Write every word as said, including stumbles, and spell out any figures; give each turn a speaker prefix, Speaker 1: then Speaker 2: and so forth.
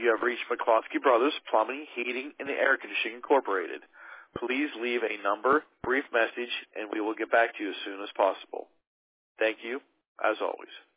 Speaker 1: You have reached McCloskey Brothers Plumbing, Heating, and Air Conditioning Incorporated. Please leave a number, brief message, and we will get back to you as soon as possible. Thank you, as always.